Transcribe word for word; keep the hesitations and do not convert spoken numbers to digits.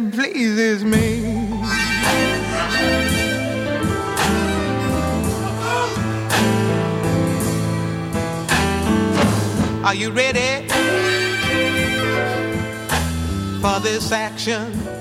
pleases me. Are you ready for this action?